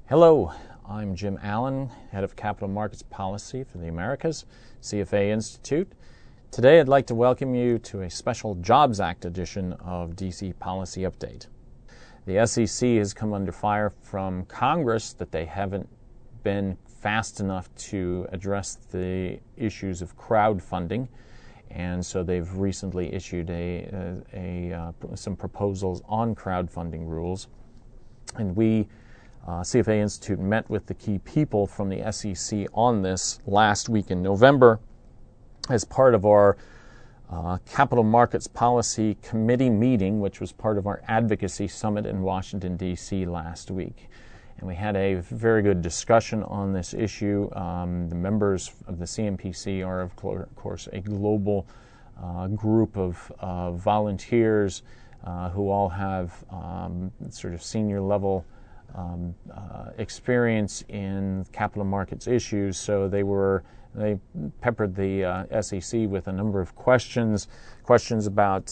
Hello, I'm Jim Allen, Head of Capital Markets Policy for the Americas, CFA Institute. Today I'd like to welcome you to a special Jobs Act edition of DC Policy Update. The SEC has come under fire from Congress that they haven't been fast enough to address the issues of crowdfunding, and so they've recently issued some proposals on crowdfunding rules. And we, CFA Institute, met with the key people from the SEC on this last week in November as part of our Capital Markets Policy Committee meeting, which was part of our advocacy summit in Washington, D.C. last week. And we had a very good discussion on this issue. The members of the CMPC are, of course, a global group of volunteers who all have sort of senior level experience in capital markets issues. So they peppered the SEC with a number of questions about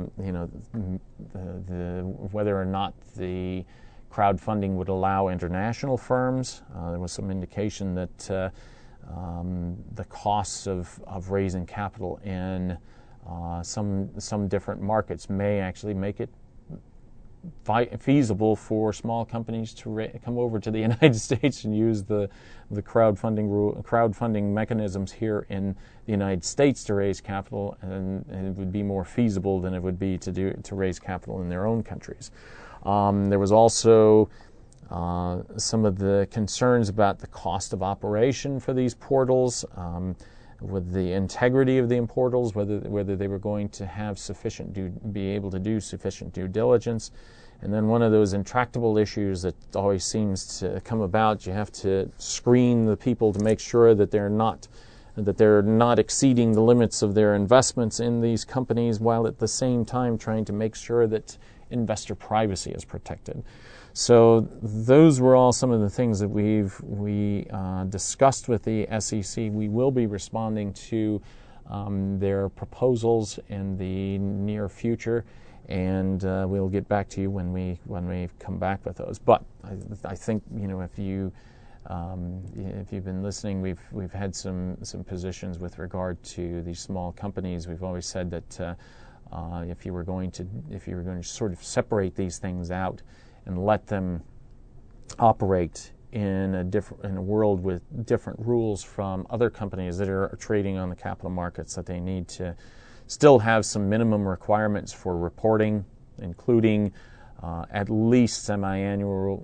whether or not the crowdfunding would allow international firms. There was some indication that the costs of raising capital in some different markets may actually make it feasible for small companies to come over to the United States and use the crowdfunding mechanisms here in the United States to raise capital, and it would be more feasible than it would be to raise capital in their own countries. There was also some of the concerns about the cost of operation for these portals, with the integrity of the portals, whether they were going to have be able to do sufficient due diligence. And then one of those intractable issues that always seems to come about, you have to screen the people to make sure that they're not exceeding the limits of their investments in these companies, while at the same time trying to make sure that investor privacy is protected. So those were all some of the things that we discussed with the SEC. We will be responding to their proposals in the near future, and we'll get back to you when we come back with those. But I think if you've been listening, we've had some positions with regard to these small companies. We've always said that if you were going to sort of separate these things out and let them operate in a world with different rules from other companies that are trading on the capital markets, that they need to still have some minimum requirements for reporting, including at least semi-annual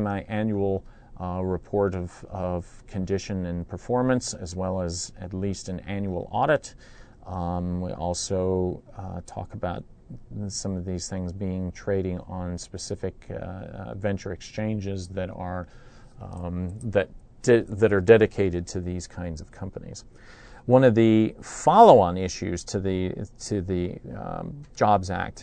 report of condition and performance, as well as at least an annual audit. We also talk about some of these things being trading on specific venture exchanges that are dedicated to these kinds of companies. One of the follow-on issues to the Jobs Act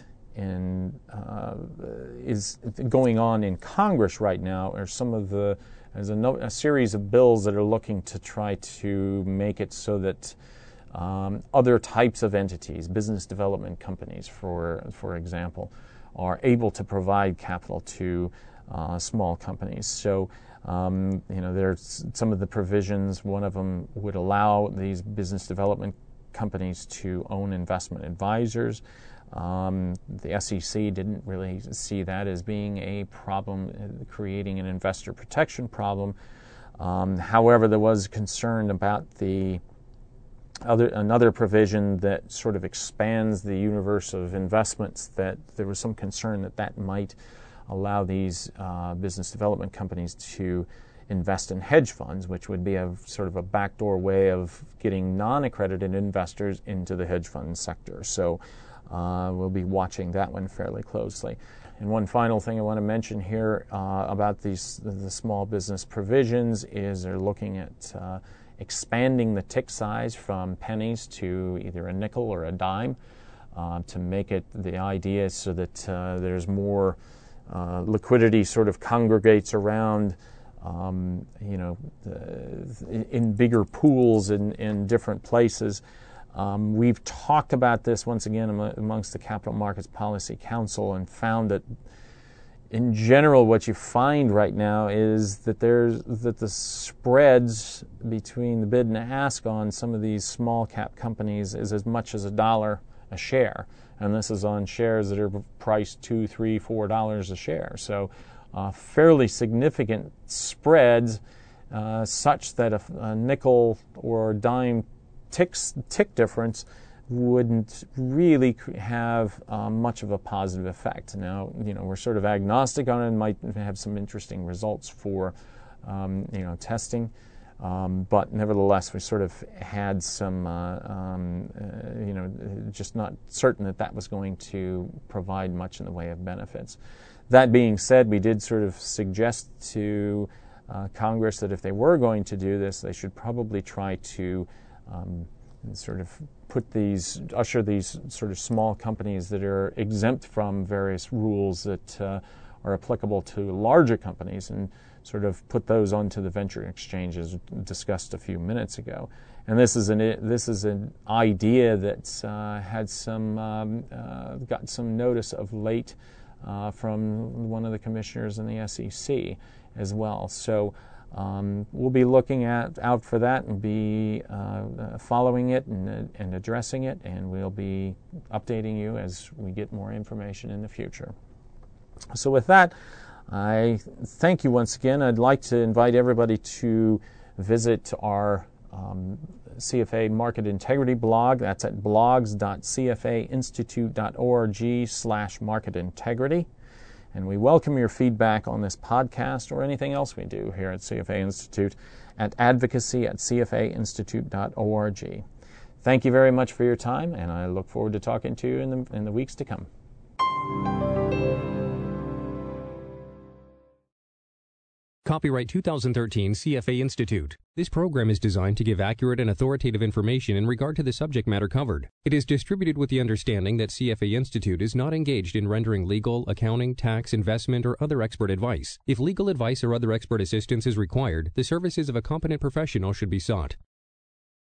is going on in Congress right now are there's a series of bills that are looking to try to make it so that other types of entities, business development companies, for example, are able to provide capital to small companies. So, there's some of the provisions. One of them would allow these business development companies to own investment advisors. The SEC didn't really see that as being a problem, creating an investor protection problem. However, there was concern about another provision that sort of expands the universe of investments, that there was some concern that might allow these business development companies to invest in hedge funds, which would be a sort of a backdoor way of getting non-accredited investors into the hedge fund sector. So we'll be watching that one fairly closely. And one final thing I want to mention here about the small business provisions is they're looking at expanding the tick size from pennies to either a nickel or a dime, to make it the idea so that there's more liquidity sort of congregates around, in bigger pools in different places. We've talked about this once again amongst the Capital Markets Policy Council and found that in general, what you find right now is that the spreads between the bid and ask on some of these small cap companies is as much as $1 a share, and this is on shares that are priced $2, $3, $4 a share. So, fairly significant spreads, such that a nickel or dime tick difference wouldn't really have much of a positive effect. Now, we're sort of agnostic on it and might have some interesting results for, testing. But nevertheless, we sort of had some, just not certain that was going to provide much in the way of benefits. That being said, we did sort of suggest to Congress that if they were going to do this, they should probably try to sort of usher these sort of small companies that are exempt from various rules that are applicable to larger companies, and sort of put those onto the venture exchanges discussed a few minutes ago. And this is an idea that's had got some notice of late from one of the commissioners in the SEC as well. So we'll be looking out for that and be following it and addressing it, and we'll be updating you as we get more information in the future. So with that, I thank you once again. I'd like to invite everybody to visit our CFA Market Integrity blog. That's at blogs.cfainstitute.org/market integrity. And we welcome your feedback on this podcast or anything else we do here at CFA Institute at advocacy@cfainstitute.org. Thank you very much for your time, and I look forward to talking to you in the weeks to come. Copyright 2013 CFA Institute. This program is designed to give accurate and authoritative information in regard to the subject matter covered. It is distributed with the understanding that CFA Institute is not engaged in rendering legal, accounting, tax, investment, or other expert advice. If legal advice or other expert assistance is required, the services of a competent professional should be sought.